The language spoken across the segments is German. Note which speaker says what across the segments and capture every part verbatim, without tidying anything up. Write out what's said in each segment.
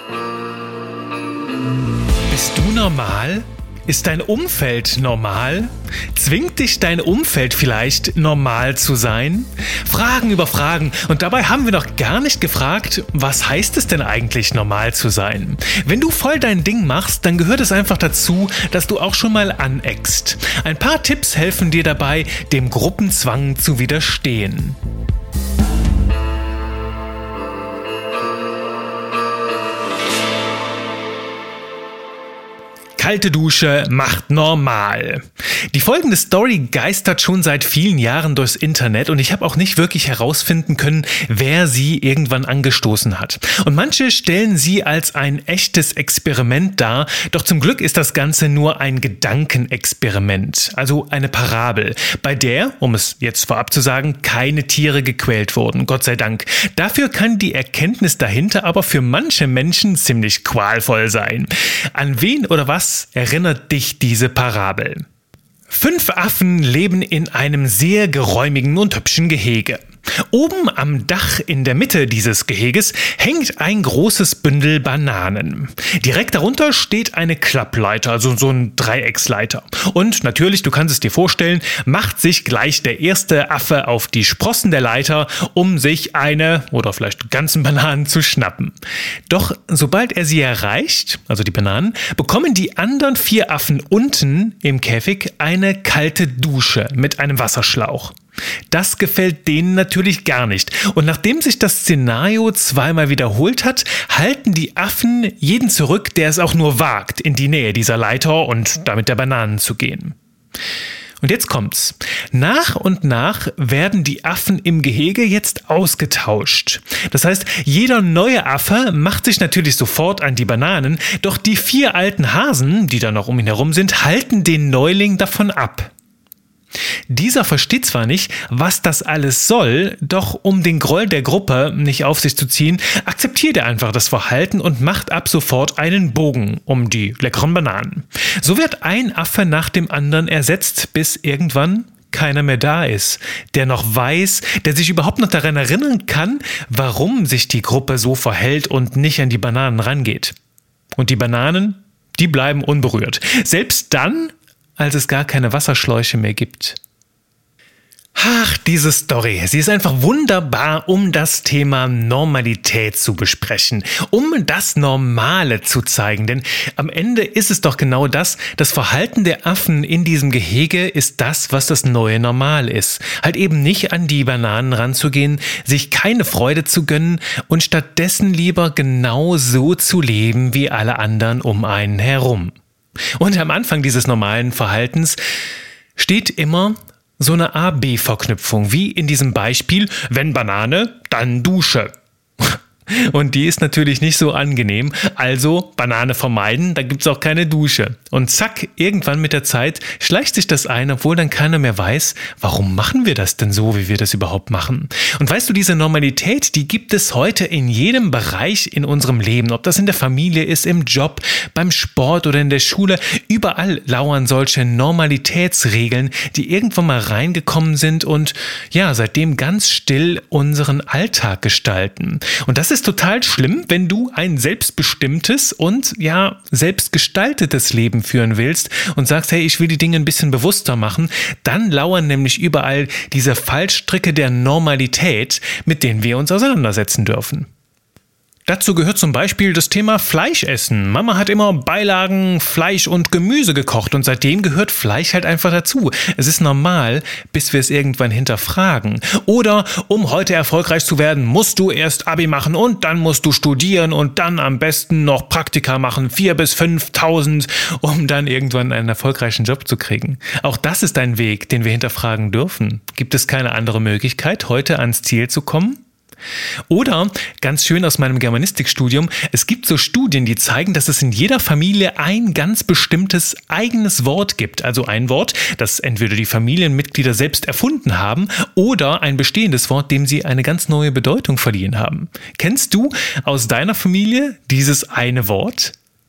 Speaker 1: Bist du normal? Ist dein Umfeld normal? Zwingt dich dein Umfeld vielleicht, normal zu sein? Fragen über Fragen. Und dabei haben wir noch gar nicht gefragt, was heißt es denn eigentlich, normal zu sein? Wenn du voll dein Ding machst, dann gehört es einfach dazu, dass du auch schon mal aneckst. Ein paar Tipps helfen dir dabei, dem Gruppenzwang zu widerstehen. Kalte Dusche macht normal. Die folgende Story geistert schon seit vielen Jahren durchs Internet und ich habe auch nicht wirklich herausfinden können, wer sie irgendwann angestoßen hat. Und manche stellen sie als ein echtes Experiment dar, doch zum Glück ist das Ganze nur ein Gedankenexperiment, also eine Parabel, bei der, um es jetzt vorab zu sagen, keine Tiere gequält wurden, Gott sei Dank. Dafür kann die Erkenntnis dahinter aber für manche Menschen ziemlich qualvoll sein. An wen oder was erinnert dich diese Parabel? Fünf Affen leben in einem sehr geräumigen und hübschen Gehege. Oben am Dach in der Mitte dieses Geheges hängt ein großes Bündel Bananen. Direkt darunter steht eine Klappleiter, also so ein Dreiecksleiter. Und natürlich, du kannst es dir vorstellen, macht sich gleich der erste Affe auf die Sprossen der Leiter, um sich eine oder vielleicht ganzen Bananen zu schnappen. Doch sobald er sie erreicht, also die Bananen, bekommen die anderen vier Affen unten im Käfig eine kalte Dusche mit einem Wasserschlauch. Das gefällt denen natürlich gar nicht. Und nachdem sich das Szenario zweimal wiederholt hat, halten die Affen jeden zurück, der es auch nur wagt, in die Nähe dieser Leiter und damit der Bananen zu gehen. Und jetzt kommt's. Nach und nach werden die Affen im Gehege jetzt ausgetauscht. Das heißt, jeder neue Affe macht sich natürlich sofort an die Bananen, doch die vier alten Hasen, die da noch um ihn herum sind, halten den Neuling davon ab. Dieser versteht zwar nicht, was das alles soll, doch um den Groll der Gruppe nicht auf sich zu ziehen, akzeptiert er einfach das Verhalten und macht ab sofort einen Bogen um die leckeren Bananen. So wird ein Affe nach dem anderen ersetzt, bis irgendwann keiner mehr da ist, der noch weiß, der sich überhaupt noch daran erinnern kann, warum sich die Gruppe so verhält und nicht an die Bananen rangeht. Und die Bananen, die bleiben unberührt. Selbst dann, als es gar keine Wasserschläuche mehr gibt. Ach, diese Story, sie ist einfach wunderbar, um das Thema Normalität zu besprechen, um das Normale zu zeigen, denn am Ende ist es doch genau das, das Verhalten der Affen in diesem Gehege ist das, was das neue Normal ist. Halt eben nicht an die Bananen ranzugehen, sich keine Freude zu gönnen und stattdessen lieber genau so zu leben wie alle anderen um einen herum. Und am Anfang dieses normalen Verhaltens steht immer so eine A B Verknüpfung, wie in diesem Beispiel, wenn Banane, dann Dusche. Und die ist natürlich nicht so angenehm, also Banane vermeiden, da gibt's auch keine Dusche. Und zack, irgendwann mit der Zeit schleicht sich das ein, obwohl dann keiner mehr weiß, warum machen wir das denn so, wie wir das überhaupt machen. Und weißt du, diese Normalität, die gibt es heute in jedem Bereich in unserem Leben, ob das in der Familie ist, im Job, beim Sport oder in der Schule, überall lauern solche Normalitätsregeln, die irgendwann mal reingekommen sind und ja, seitdem ganz still unseren Alltag gestalten. Und das ist total schlimm, wenn du ein selbstbestimmtes und ja, selbstgestaltetes Leben führen willst und sagst, hey, ich will die Dinge ein bisschen bewusster machen, dann lauern nämlich überall diese Fallstricke der Normalität, mit denen wir uns auseinandersetzen dürfen. Dazu gehört zum Beispiel das Thema Fleischessen. Mama hat immer Beilagen, Fleisch und Gemüse gekocht und seitdem gehört Fleisch halt einfach dazu. Es ist normal, bis wir es irgendwann hinterfragen. Oder um heute erfolgreich zu werden, musst du erst Abi machen und dann musst du studieren und dann am besten noch Praktika machen, vier bis fünftausend, um dann irgendwann einen erfolgreichen Job zu kriegen. Auch das ist ein Weg, den wir hinterfragen dürfen. Gibt es keine andere Möglichkeit, heute ans Ziel zu kommen? Oder, ganz schön aus meinem Germanistikstudium, es gibt so Studien, die zeigen, dass es in jeder Familie ein ganz bestimmtes eigenes Wort gibt. Also ein Wort, das entweder die Familienmitglieder selbst erfunden haben oder ein bestehendes Wort, dem sie eine ganz neue Bedeutung verliehen haben. Kennst du aus deiner Familie dieses eine Wort?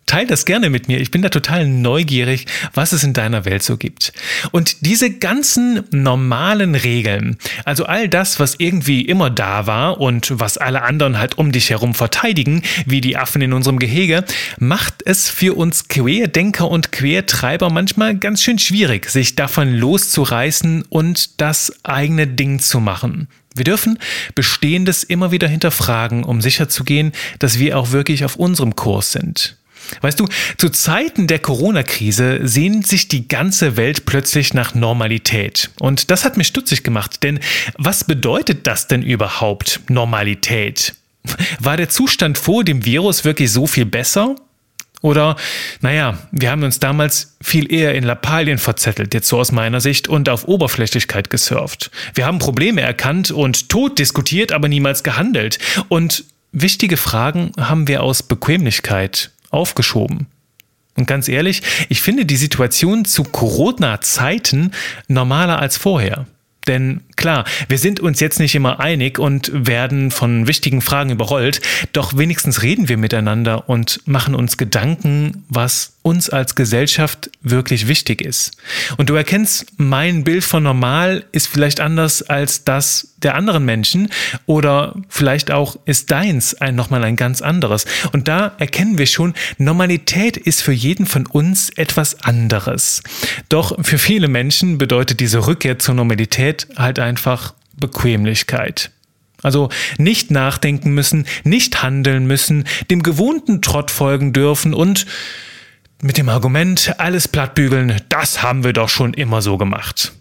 Speaker 1: Teil das gerne mit mir. Ich bin da total neugierig, was es in deiner Welt so gibt. Und diese ganzen normalen Regeln, also all das, was irgendwie immer da war und was alle anderen halt um dich herum verteidigen, wie die Affen in unserem Gehege, macht es für uns Querdenker und Quertreiber manchmal ganz schön schwierig, sich davon loszureißen und das eigene Ding zu machen. Wir dürfen Bestehendes immer wieder hinterfragen, um sicherzugehen, dass wir auch wirklich auf unserem Kurs sind. Weißt du, zu Zeiten der Corona-Krise sehnt sich die ganze Welt plötzlich nach Normalität. Und das hat mich stutzig gemacht, denn was bedeutet das denn überhaupt, Normalität? War der Zustand vor dem Virus wirklich so viel besser? Oder, naja, wir haben uns damals viel eher in Lappalien verzettelt, jetzt so aus meiner Sicht, und auf Oberflächlichkeit gesurft. Wir haben Probleme erkannt und tot diskutiert, aber niemals gehandelt. Und wichtige Fragen haben wir aus Bequemlichkeit aufgeschoben. Und ganz ehrlich, ich finde die Situation zu Corona-Zeiten normaler als vorher. Denn klar, wir sind uns jetzt nicht immer einig und werden von wichtigen Fragen überrollt, doch wenigstens reden wir miteinander und machen uns Gedanken, was uns als Gesellschaft wirklich wichtig ist. Und du erkennst, mein Bild von normal ist vielleicht anders als das der anderen Menschen oder vielleicht auch ist deins ein nochmal ein ganz anderes. Und da erkennen wir schon, Normalität ist für jeden von uns etwas anderes. Doch für viele Menschen bedeutet diese Rückkehr zur Normalität halt einfach Bequemlichkeit. Also nicht nachdenken müssen, nicht handeln müssen, dem gewohnten Trott folgen dürfen und mit dem Argument, alles plattbügeln, das haben wir doch schon immer so gemacht.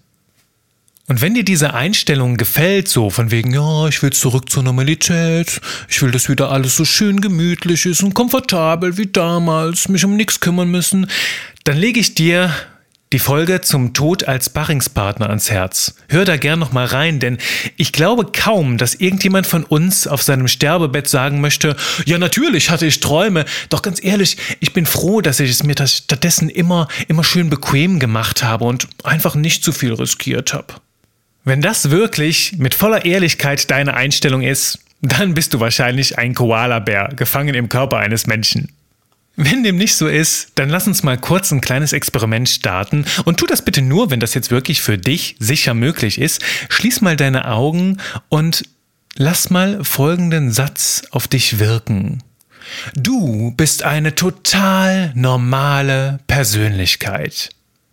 Speaker 1: Und wenn dir diese Einstellung gefällt, so von wegen, ja, ich will zurück zur Normalität, ich will, dass wieder alles so schön gemütlich ist und komfortabel wie damals, mich um nichts kümmern müssen, dann lege ich dir die Folge zum Tod als Sparringspartner ans Herz. Hör da gern noch mal rein, denn ich glaube kaum, dass irgendjemand von uns auf seinem Sterbebett sagen möchte, ja natürlich hatte ich Träume, doch ganz ehrlich, ich bin froh, dass ich es mir das stattdessen immer, immer schön bequem gemacht habe und einfach nicht zu viel riskiert habe. Wenn das wirklich mit voller Ehrlichkeit deine Einstellung ist, dann bist du wahrscheinlich ein Koalabär, gefangen im Körper eines Menschen. Wenn dem nicht so ist, dann lass uns mal kurz ein kleines Experiment starten und tu das bitte nur, wenn das jetzt wirklich für dich sicher möglich ist. Schließ mal deine Augen und lass mal folgenden Satz auf dich wirken. Du bist eine total normale Persönlichkeit.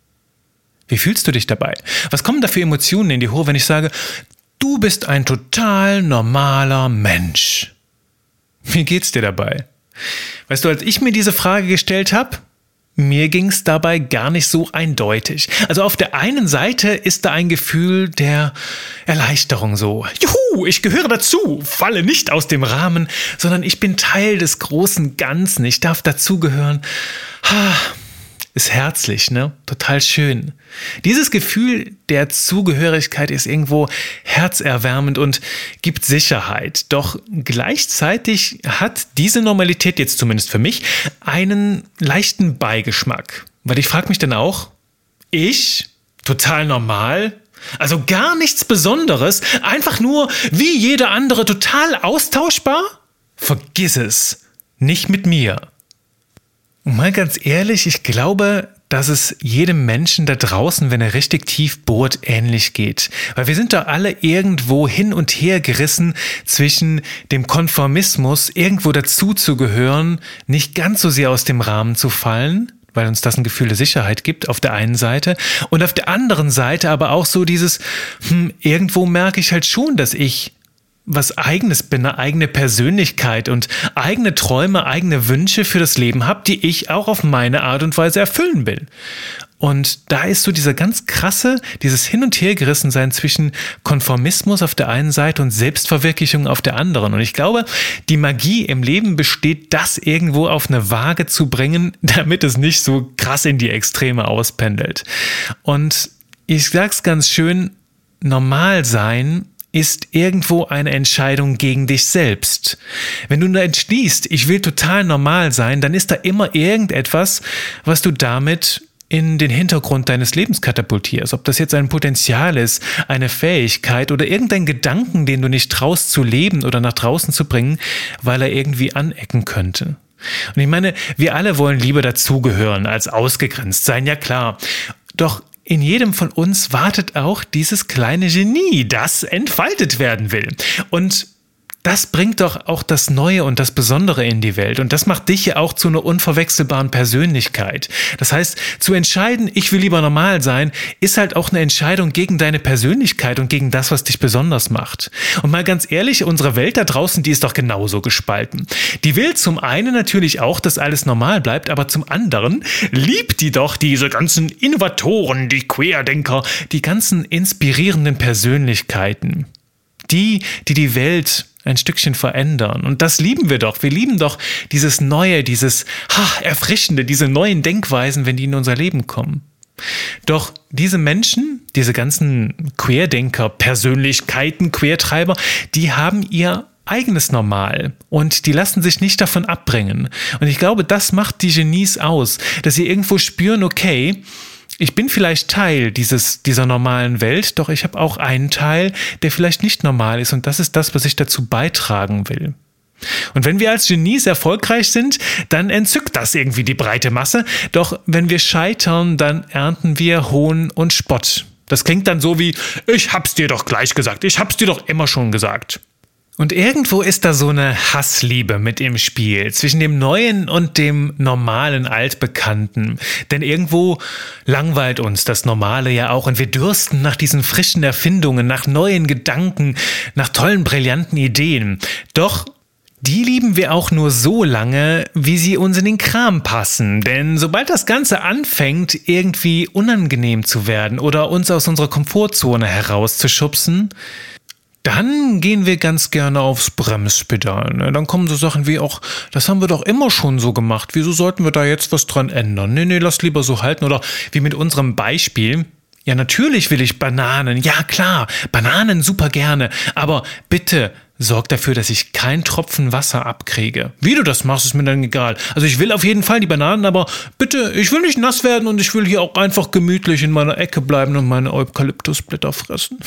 Speaker 1: Wie fühlst du dich dabei? Was kommen da für Emotionen in dir hoch, wenn ich sage, du bist ein total normaler Mensch? Wie geht's dir dabei? Weißt du, als ich mir diese Frage gestellt habe, mir ging es dabei gar nicht so eindeutig. Also auf der einen Seite ist da ein Gefühl der Erleichterung so. Juhu, ich gehöre dazu, falle nicht aus dem Rahmen, sondern ich bin Teil des großen Ganzen. Ich darf dazugehören. Ist herzlich, ne? Total schön. Dieses Gefühl der Zugehörigkeit ist irgendwo herzerwärmend und gibt Sicherheit. Doch gleichzeitig hat diese Normalität jetzt zumindest für mich einen leichten Beigeschmack. Weil ich frage mich dann auch, ich, total normal, also gar nichts Besonderes, einfach nur wie jeder andere total austauschbar? Vergiss es, nicht mit mir. Und mal ganz ehrlich, ich glaube, dass es jedem Menschen da draußen, wenn er richtig tief bohrt, ähnlich geht. Weil wir sind da alle irgendwo hin und her gerissen zwischen dem Konformismus, irgendwo dazuzugehören, nicht ganz so sehr aus dem Rahmen zu fallen, weil uns das ein Gefühl der Sicherheit gibt auf der einen Seite und auf der anderen Seite aber auch so dieses, hm, irgendwo merke ich halt schon, dass ich was Eigenes bin, eine eigene Persönlichkeit und eigene Träume, eigene Wünsche für das Leben habe, die ich auch auf meine Art und Weise erfüllen will. Und da ist so dieser ganz krasse, dieses Hin- und Hergerissensein zwischen Konformismus auf der einen Seite und Selbstverwirklichung auf der anderen. Und ich glaube, die Magie im Leben besteht, das irgendwo auf eine Waage zu bringen, damit es nicht so krass in die Extreme auspendelt. Und ich sag's ganz schön, normal sein ist irgendwo eine Entscheidung gegen dich selbst. Wenn du da entschließt, ich will total normal sein, dann ist da immer irgendetwas, was du damit in den Hintergrund deines Lebens katapultierst. Ob das jetzt ein Potenzial ist, eine Fähigkeit oder irgendein Gedanken, den du nicht traust zu leben oder nach draußen zu bringen, weil er irgendwie anecken könnte. Und ich meine, wir alle wollen lieber dazugehören, als ausgegrenzt sein, ja klar. Doch in jedem von uns wartet auch dieses kleine Genie, das entfaltet werden will. Und das bringt doch auch das Neue und das Besondere in die Welt. Und das macht dich ja auch zu einer unverwechselbaren Persönlichkeit. Das heißt, zu entscheiden, ich will lieber normal sein, ist halt auch eine Entscheidung gegen deine Persönlichkeit und gegen das, was dich besonders macht. Und mal ganz ehrlich, unsere Welt da draußen, die ist doch genauso gespalten. Die will zum einen natürlich auch, dass alles normal bleibt, aber zum anderen liebt die doch diese ganzen Innovatoren, die Querdenker, die ganzen inspirierenden Persönlichkeiten. Die, die die Welt ein Stückchen verändern. Und das lieben wir doch. Wir lieben doch dieses Neue, dieses ha, Erfrischende, diese neuen Denkweisen, wenn die in unser Leben kommen. Doch diese Menschen, diese ganzen Querdenker, Persönlichkeiten, Quertreiber, die haben ihr eigenes Normal und die lassen sich nicht davon abbringen. Und ich glaube, das macht die Genies aus, dass sie irgendwo spüren, okay, ich bin vielleicht Teil dieses, dieser normalen Welt, doch ich habe auch einen Teil, der vielleicht nicht normal ist und das ist das, was ich dazu beitragen will. Und wenn wir als Genies erfolgreich sind, dann entzückt das irgendwie die breite Masse, doch wenn wir scheitern, dann ernten wir Hohn und Spott. Das klingt dann so wie, ich hab's dir doch gleich gesagt, ich hab's dir doch immer schon gesagt. Und irgendwo ist da so eine Hassliebe mit im Spiel zwischen dem Neuen und dem normalen Altbekannten. Denn irgendwo langweilt uns das Normale ja auch und wir dürsten nach diesen frischen Erfindungen, nach neuen Gedanken, nach tollen, brillanten Ideen. Doch die lieben wir auch nur so lange, wie sie uns in den Kram passen. Denn sobald das Ganze anfängt, irgendwie unangenehm zu werden oder uns aus unserer Komfortzone herauszuschubsen, dann gehen wir ganz gerne aufs Bremspedal. Ne? Dann kommen so Sachen wie auch, das haben wir doch immer schon so gemacht. Wieso sollten wir da jetzt was dran ändern? Nee, nee, lass lieber so halten. Oder wie mit unserem Beispiel. Ja, natürlich will ich Bananen. Ja, klar, Bananen super gerne. Aber bitte sorg dafür, dass ich keinen Tropfen Wasser abkriege. Wie du das machst, ist mir dann egal. Also ich will auf jeden Fall die Bananen, aber bitte, ich will nicht nass werden und ich will hier auch einfach gemütlich in meiner Ecke bleiben und meine Eukalyptusblätter fressen.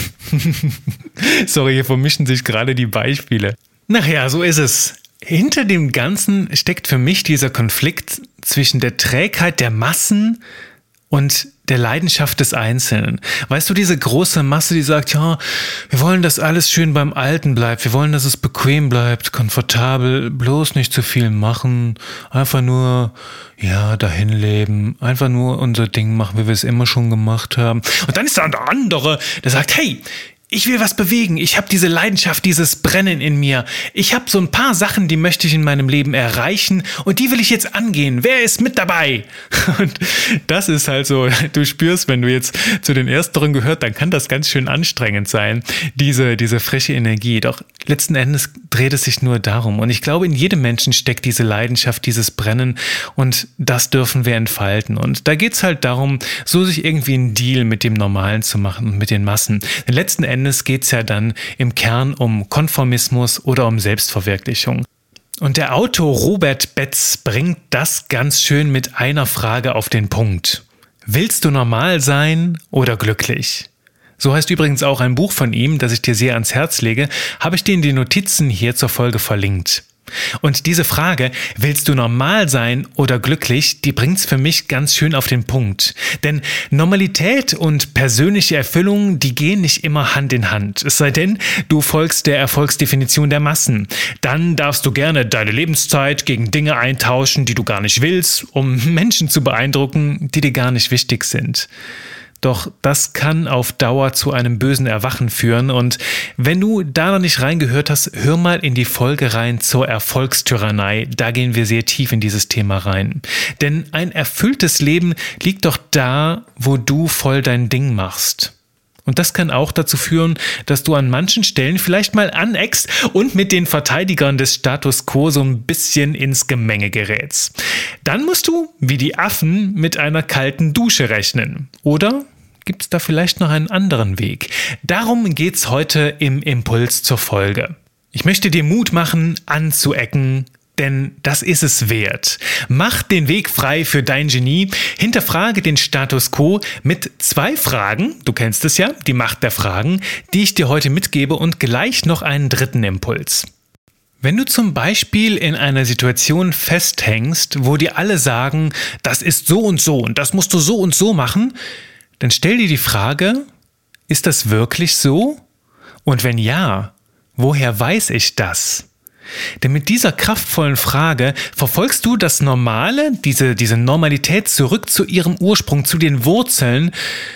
Speaker 1: Sorry, hier vermischen sich gerade die Beispiele. Nachja, so ist es. Hinter dem Ganzen steckt für mich dieser Konflikt zwischen der Trägheit der Massen und der Leidenschaft des Einzelnen. Weißt du, diese große Masse, die sagt, ja, wir wollen, dass alles schön beim Alten bleibt, wir wollen, dass es bequem bleibt, komfortabel, bloß nicht zu viel machen, einfach nur, ja, dahin leben, einfach nur unser Ding machen, wie wir es immer schon gemacht haben. Und dann ist da der andere, der sagt, hey, ich will was bewegen, ich habe diese Leidenschaft, dieses Brennen in mir. Ich habe so ein paar Sachen, die möchte ich in meinem Leben erreichen und die will ich jetzt angehen. Wer ist mit dabei? Und das ist halt so, du spürst, wenn du jetzt zu den Ersteren gehört, dann kann das ganz schön anstrengend sein, diese, diese frische Energie. Doch letzten Endes dreht es sich nur darum. Und ich glaube, in jedem Menschen steckt diese Leidenschaft, dieses Brennen und das dürfen wir entfalten. Und da geht's halt darum, so sich irgendwie einen Deal mit dem Normalen zu machen und mit den Massen. Denn letzten Endes geht es ja dann im Kern um Konformismus oder um Selbstverwirklichung. Und der Autor Robert Betz bringt das ganz schön mit einer Frage auf den Punkt. Willst du normal sein oder glücklich? So heißt übrigens auch ein Buch von ihm, das ich dir sehr ans Herz lege, habe ich dir in die Notizen hier zur Folge verlinkt. Und diese Frage, willst du normal sein oder glücklich, die bringt's für mich ganz schön auf den Punkt. Denn Normalität und persönliche Erfüllung, die gehen nicht immer Hand in Hand. Es sei denn, du folgst der Erfolgsdefinition der Massen. Dann darfst du gerne deine Lebenszeit gegen Dinge eintauschen, die du gar nicht willst, um Menschen zu beeindrucken, die dir gar nicht wichtig sind. Doch das kann auf Dauer zu einem bösen Erwachen führen und wenn du da noch nicht reingehört hast, hör mal in die Folge rein zur Erfolgstyrannei, da gehen wir sehr tief in dieses Thema rein. Denn ein erfülltes Leben liegt doch da, wo du voll dein Ding machst. Und das kann auch dazu führen, dass du an manchen Stellen vielleicht mal aneckst und mit den Verteidigern des Status Quo so ein bisschen ins Gemenge gerätst. Dann musst du, wie die Affen, mit einer kalten Dusche rechnen. Oder gibt es da vielleicht noch einen anderen Weg? Darum geht's heute im Impuls zur Folge. Ich möchte dir Mut machen, anzuecken, denn das ist es wert. Mach den Weg frei für dein Genie, hinterfrage den Status Quo mit zwei Fragen, du kennst es ja, die Macht der Fragen, die ich dir heute mitgebe und gleich noch einen dritten Impuls. Wenn du zum Beispiel in einer Situation festhängst, wo dir alle sagen, das ist so und so und das musst du so und so machen, dann stell dir die Frage, ist das wirklich so? Und wenn ja, woher weiß ich das? Denn mit dieser kraftvollen Frage verfolgst du das Normale, diese, diese Normalität zurück zu ihrem Ursprung, zu den Wurzeln,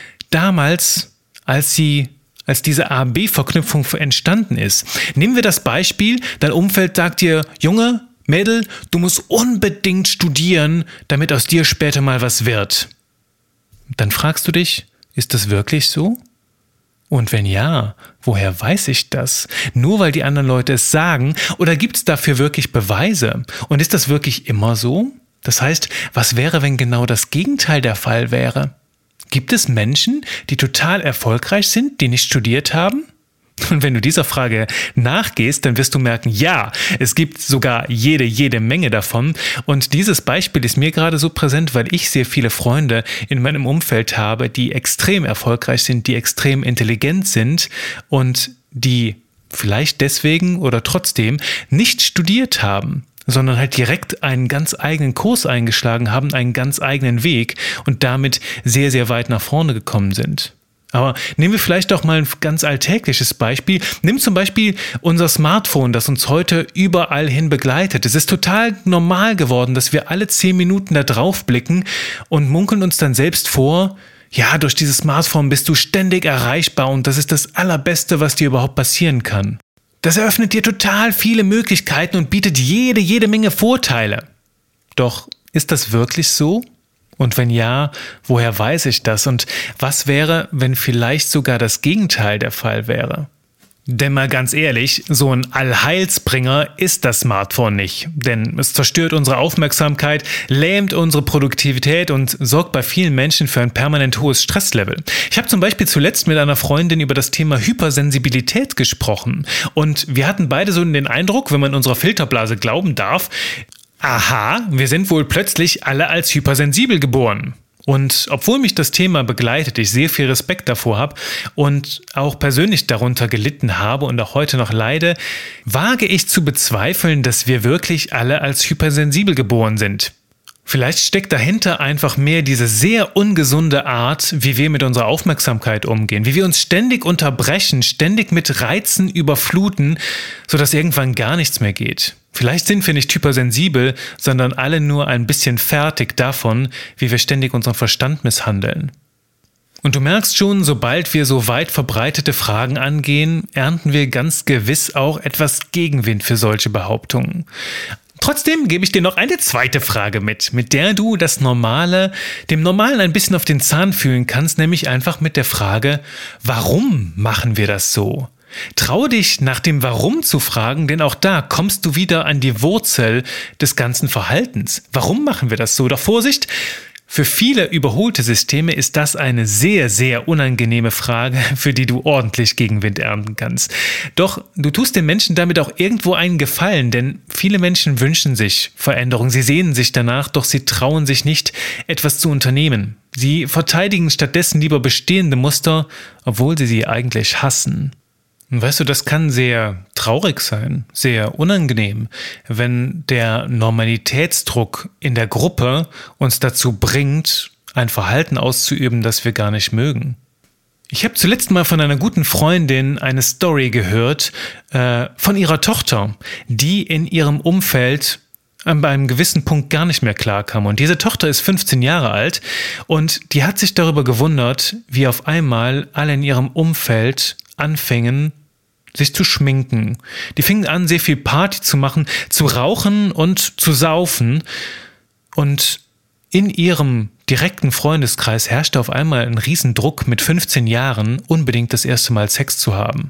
Speaker 1: damals, als sie als diese A B Verknüpfung entstanden ist. Nehmen wir das Beispiel, dein Umfeld sagt dir, Junge, Mädel, du musst unbedingt studieren, damit aus dir später mal was wird. Dann fragst du dich, ist das wirklich so? Und wenn ja, woher weiß ich das? Nur weil die anderen Leute es sagen? Oder gibt es dafür wirklich Beweise? Und ist das wirklich immer so? Das heißt, was wäre, wenn genau das Gegenteil der Fall wäre? Gibt es Menschen, die total erfolgreich sind, die nicht studiert haben? Und wenn du dieser Frage nachgehst, dann wirst du merken, ja, es gibt sogar jede, jede Menge davon. Und dieses Beispiel ist mir gerade so präsent, weil ich sehr viele Freunde in meinem Umfeld habe, die extrem erfolgreich sind, die extrem intelligent sind und die vielleicht deswegen oder trotzdem nicht studiert haben, sondern halt direkt einen ganz eigenen Kurs eingeschlagen haben, einen ganz eigenen Weg und damit sehr, sehr weit nach vorne gekommen sind. Aber nehmen wir vielleicht doch mal ein ganz alltägliches Beispiel. Nimm zum Beispiel unser Smartphone, das uns heute überall hin begleitet. Es ist total normal geworden, dass wir alle zehn Minuten da drauf blicken und munkeln uns dann selbst vor, ja, durch dieses Smartphone bist du ständig erreichbar und das ist das Allerbeste, was dir überhaupt passieren kann. Das eröffnet dir total viele Möglichkeiten und bietet jede, jede Menge Vorteile. Doch ist das wirklich so? Und wenn ja, woher weiß ich das? Und was wäre, wenn vielleicht sogar das Gegenteil der Fall wäre? Denn mal ganz ehrlich, so ein Allheilsbringer ist das Smartphone nicht. Denn es zerstört unsere Aufmerksamkeit, lähmt unsere Produktivität und sorgt bei vielen Menschen für ein permanent hohes Stresslevel. Ich habe zum Beispiel zuletzt mit einer Freundin über das Thema Hypersensibilität gesprochen. Und wir hatten beide so den Eindruck, wenn man unserer Filterblase glauben darf, aha, wir sind wohl plötzlich alle als hypersensibel geboren. Und obwohl mich das Thema begleitet, ich sehr viel Respekt davor habe und auch persönlich darunter gelitten habe und auch heute noch leide, wage ich zu bezweifeln, dass wir wirklich alle als hypersensibel geboren sind. Vielleicht steckt dahinter einfach mehr diese sehr ungesunde Art, wie wir mit unserer Aufmerksamkeit umgehen, wie wir uns ständig unterbrechen, ständig mit Reizen überfluten, sodass irgendwann gar nichts mehr geht. Vielleicht sind wir nicht hypersensibel, sondern alle nur ein bisschen fertig davon, wie wir ständig unseren Verstand misshandeln. Und du merkst schon, sobald wir so weit verbreitete Fragen angehen, ernten wir ganz gewiss auch etwas Gegenwind für solche Behauptungen. Trotzdem gebe ich dir noch eine zweite Frage mit, mit der du das Normale, dem Normalen ein bisschen auf den Zahn fühlen kannst, nämlich einfach mit der Frage, warum machen wir das so? Trau dich, nach dem Warum zu fragen, denn auch da kommst du wieder an die Wurzel des ganzen Verhaltens. Warum machen wir das so? Doch Vorsicht! Für viele überholte Systeme ist das eine sehr, sehr unangenehme Frage, für die du ordentlich Gegenwind ernten kannst. Doch du tust den Menschen damit auch irgendwo einen Gefallen, denn viele Menschen wünschen sich Veränderung, sie sehnen sich danach, doch sie trauen sich nicht, etwas zu unternehmen. Sie verteidigen stattdessen lieber bestehende Muster, obwohl sie sie eigentlich hassen. Und weißt du, das kann sehr traurig sein, sehr unangenehm, wenn der Normalitätsdruck in der Gruppe uns dazu bringt, ein Verhalten auszuüben, das wir gar nicht mögen. Ich habe zuletzt mal von einer guten Freundin eine Story gehört äh, von ihrer Tochter, die in ihrem Umfeld bei einem gewissen Punkt gar nicht mehr klarkam. Und diese Tochter ist fünfzehn Jahre alt und die hat sich darüber gewundert, wie auf einmal alle in ihrem Umfeld anfingen, sich zu schminken. Die fingen an, sehr viel Party zu machen, zu rauchen und zu saufen. Und in ihrem direkten Freundeskreis herrschte auf einmal ein Riesendruck, mit fünfzehn Jahren unbedingt das erste Mal Sex zu haben.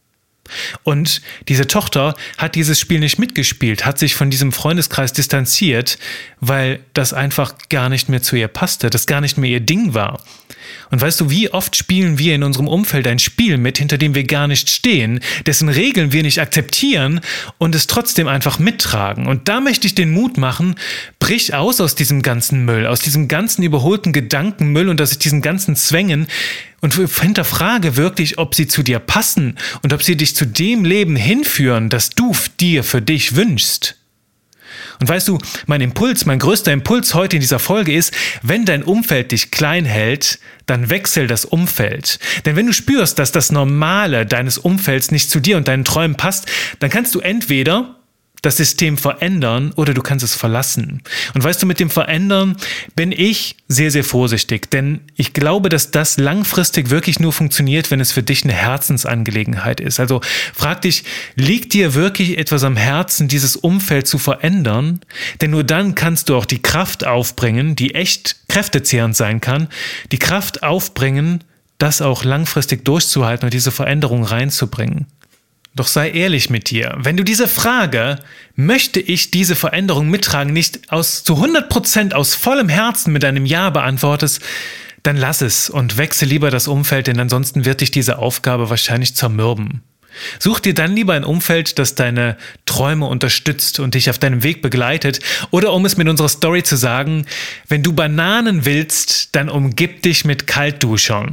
Speaker 1: Und diese Tochter hat dieses Spiel nicht mitgespielt, hat sich von diesem Freundeskreis distanziert, weil das einfach gar nicht mehr zu ihr passte, das gar nicht mehr ihr Ding war. Und weißt du, wie oft spielen wir in unserem Umfeld ein Spiel mit, hinter dem wir gar nicht stehen, dessen Regeln wir nicht akzeptieren und es trotzdem einfach mittragen. Und da möchte ich den Mut machen, brich aus aus diesem ganzen Müll, aus diesem ganzen überholten Gedankenmüll und aus diesen ganzen Zwängen und hinterfrage wirklich, ob sie zu dir passen und ob sie dich zu dem Leben hinführen, das du dir für dich wünschst. Und weißt du, mein Impuls, mein größter Impuls heute in dieser Folge ist, wenn dein Umfeld dich klein hält, dann wechsel das Umfeld. Denn wenn du spürst, dass das Normale deines Umfelds nicht zu dir und deinen Träumen passt, dann kannst du entweder das System verändern oder du kannst es verlassen. Und weißt du, mit dem Verändern bin ich sehr, sehr vorsichtig, denn ich glaube, dass das langfristig wirklich nur funktioniert, wenn es für dich eine Herzensangelegenheit ist. Also frag dich, liegt dir wirklich etwas am Herzen, dieses Umfeld zu verändern? Denn nur dann kannst du auch die Kraft aufbringen, die echt kräftezehrend sein kann, die Kraft aufbringen, das auch langfristig durchzuhalten und diese Veränderung reinzubringen. Doch sei ehrlich mit dir, wenn du diese Frage, möchte ich diese Veränderung mittragen, nicht aus zu hundert Prozent aus vollem Herzen mit einem Ja beantwortest, dann lass es und wechsle lieber das Umfeld, denn ansonsten wird dich diese Aufgabe wahrscheinlich zermürben. Such dir dann lieber ein Umfeld, das deine Träume unterstützt und dich auf deinem Weg begleitet. Oder um es mit unserer Story zu sagen, wenn du Bananen willst, dann umgib dich mit Kaltduschern.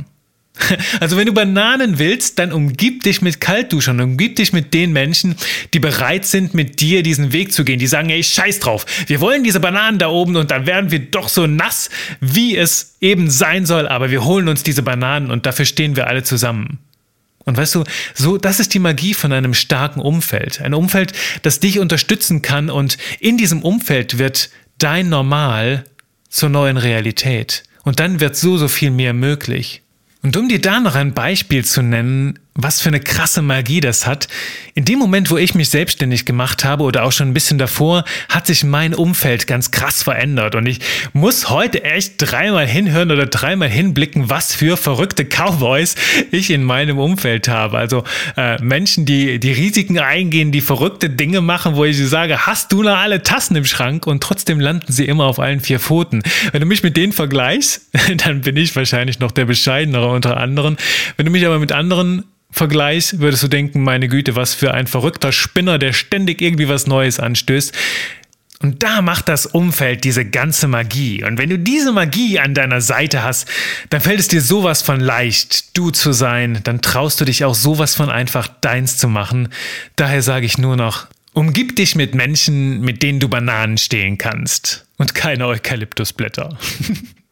Speaker 1: Also wenn du Bananen willst, dann umgib dich mit Kaltduschern, umgib dich mit den Menschen, die bereit sind, mit dir diesen Weg zu gehen. Die sagen, ey, scheiß drauf, wir wollen diese Bananen da oben und dann werden wir doch so nass, wie es eben sein soll, aber wir holen uns diese Bananen und dafür stehen wir alle zusammen. Und weißt du, so, das ist die Magie von einem starken Umfeld. Ein Umfeld, das dich unterstützen kann und in diesem Umfeld wird dein Normal zur neuen Realität. Und dann wird so, so viel mehr möglich. Und um dir da noch ein Beispiel zu nennen, was für eine krasse Magie das hat, in dem Moment, wo ich mich selbstständig gemacht habe oder auch schon ein bisschen davor, hat sich mein Umfeld ganz krass verändert. Und ich muss heute echt dreimal hinhören oder dreimal hinblicken, was für verrückte Cowboys ich in meinem Umfeld habe. Also äh, Menschen, die die Risiken eingehen, die verrückte Dinge machen, wo ich sage, hast du noch alle Tassen im Schrank? Und trotzdem landen sie immer auf allen vier Pfoten. Wenn du mich mit denen vergleichst, dann bin ich wahrscheinlich noch der Bescheidenere unter anderen. Wenn du mich aber mit anderen Vergleich, würdest du denken, meine Güte, was für ein verrückter Spinner, der ständig irgendwie was Neues anstößt. Und da macht das Umfeld diese ganze Magie. Und wenn du diese Magie an deiner Seite hast, dann fällt es dir sowas von leicht, du zu sein. Dann traust du dich auch sowas von einfach deins zu machen. Daher sage ich nur noch, umgib dich mit Menschen, mit denen du Bananen stehlen kannst. Und keine Eukalyptusblätter.